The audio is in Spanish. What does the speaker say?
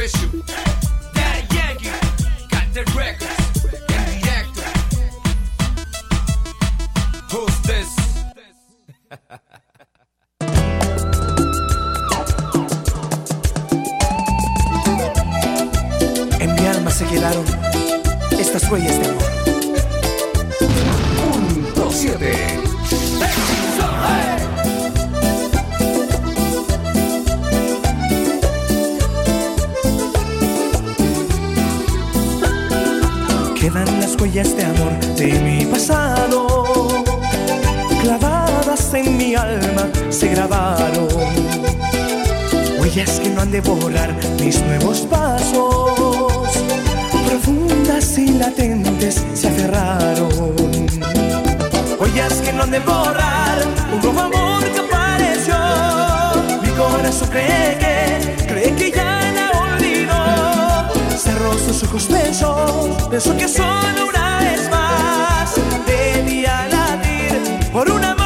special. Daddy Yankee, got the records en directo. Who's this? En mi alma se quedaron estas huellas de amor. Punto 7. Quedan las huellas de amor de mi pasado, clavadas en mi alma se grabaron. Huellas que no han de borrar mis nuevos pasos, profundas y latentes se aferraron. Huellas que no han de borrar un nuevo amor que apareció. Mi corazón cree que ya la olvidó. Cerró sus ojos, pensó que solo una vez más debía latir por una